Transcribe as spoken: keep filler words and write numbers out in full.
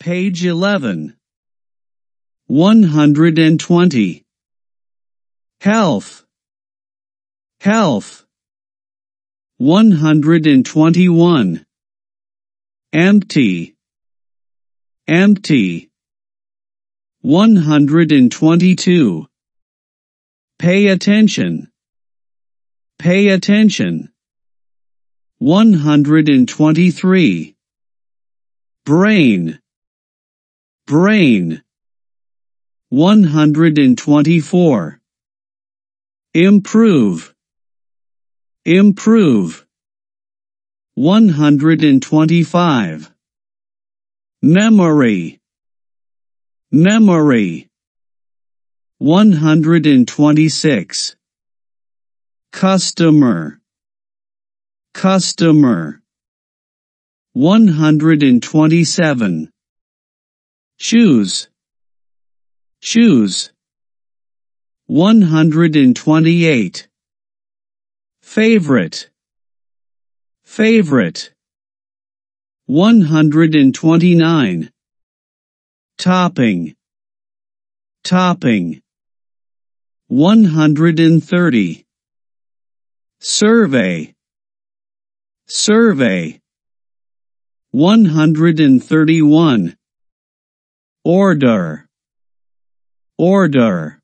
Page eleven. one hundred twenty. Health. Health. one hundred twenty-one. Empty. Empty. one hundred twenty-two. Pay attention. Pay attention. one hundred twenty-three. Brain. Brain. one hundred twenty-four. Improve. Improve. one hundred twenty-five. Memory. Memory. one hundred twenty-six. Customer. Customer. one hundred twenty-seven. Choose. Choose. one hundred twenty-eight. Favorite. Favorite. one hundred twenty-nine. Topping. Topping. one hundred thirty. Survey. Survey. one hundred thirty-one. Order. Order.